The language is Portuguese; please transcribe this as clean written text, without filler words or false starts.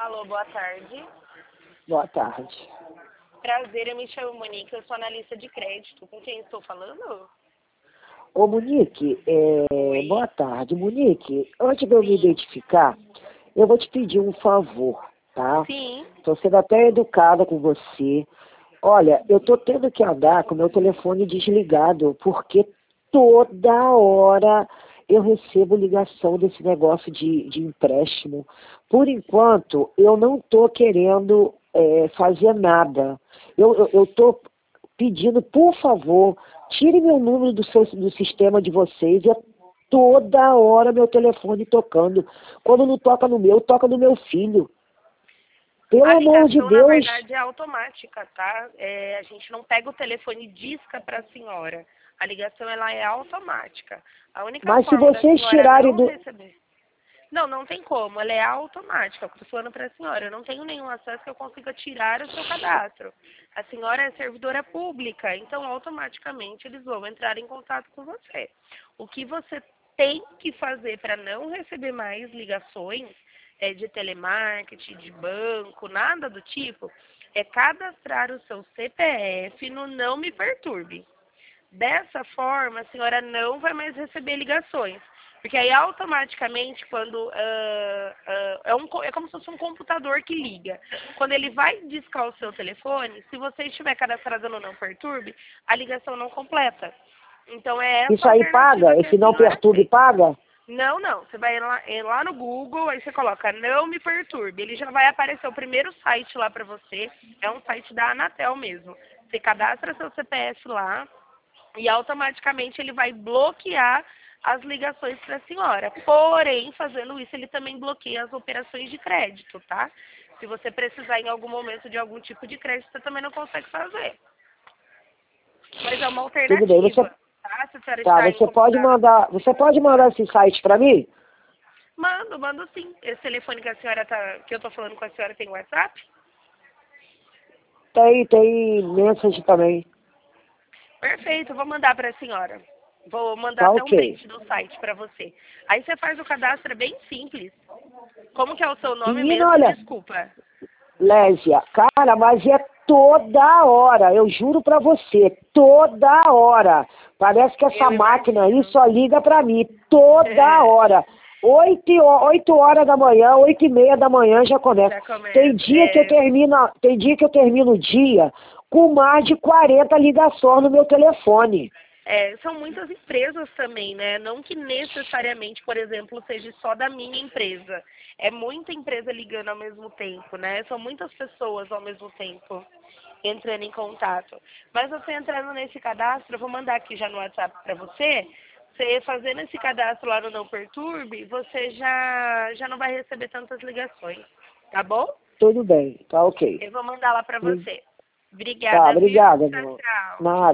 Alô, boa tarde. Boa tarde. Prazer, eu me chamo Monique, eu sou analista de crédito. Com quem estou falando? Ô, Monique, Oi. boa tarde. Monique, antes de eu me identificar, eu vou te pedir um favor, tá? Sim. Estou sendo até educada com você. Olha, eu tô tendo que andar com meu telefone desligado, porque toda hora eu recebo ligação desse negócio de empréstimo. Por enquanto, eu não tô querendo fazer nada. Eu tô pedindo, por favor, tire meu número do sistema de vocês. É toda hora meu telefone tocando. Quando não toca no meu, toca no meu filho. Pelo A amor de ligação, na Deus. verdade, é automática, tá? A gente não pega o telefone e disca para a senhora. A ligação, ela é automática. A única Mas se forma da vocês senhora tirarem não do... receber... Não, não tem como. Ela é automática. Eu estou falando para a senhora. Eu não tenho nenhum acesso que eu consiga tirar o seu cadastro. A senhora é servidora pública, então automaticamente eles vão entrar em contato com você. O que você tem que fazer para não receber mais ligações de telemarketing, de banco, nada do tipo, é cadastrar o seu CPF no Não Me Perturbe. Dessa forma, a senhora não vai mais receber ligações. Porque aí automaticamente, quando é como se fosse um computador que liga. Quando ele vai discar o seu telefone, se você estiver cadastrado no Não Perturbe, a ligação não completa. Então é essa Isso aí alternativa paga? que a Esse Não senhora Perturbe tem. paga? Não, não. Você vai lá no Google, aí você coloca Não Me Perturbe. Ele já vai aparecer o primeiro site lá para você. É um site da Anatel mesmo. Você cadastra seu CPF lá e automaticamente ele vai bloquear as ligações para a senhora. Porém, fazendo isso, ele também bloqueia as operações de crédito, tá? Se você precisar em algum momento de algum tipo de crédito, você também não consegue fazer. Mas é uma Tudo bem, alternativa, tá? Se a senhora tá, está incomodada. você pode mandar esse site para mim? Mando sim. Esse telefone que a senhora que eu tô falando com a senhora tem WhatsApp? Tem mensagem também. Perfeito, vou mandar para a senhora. Vou mandar Tá até um ok. print do site para você. Aí você faz o cadastro, é bem simples. Como que é o seu nome Menina, mesmo? olha, Desculpa. Lésia, cara, mas é toda hora, eu juro pra você, toda hora. Parece que essa Eu máquina aí imagino. só liga pra mim, toda hora. 8 horas da manhã, 8h30 da manhã já começa. Já começa. Tem dia que eu termino o dia com mais de 40 ligações no meu telefone. São muitas empresas também, né? Não que necessariamente, por exemplo, seja só da minha empresa. É muita empresa ligando ao mesmo tempo, né? São muitas pessoas ao mesmo tempo entrando em contato. Mas você entrando nesse cadastro, eu vou mandar aqui já no WhatsApp para você. Você fazendo esse cadastro lá no Não Perturbe, você já não vai receber tantas ligações, tá bom? Tudo bem, tá ok. Eu vou mandar lá para você. Tá, Obrigada, viu? obrigada, Tchau, meu. tchau. Nada.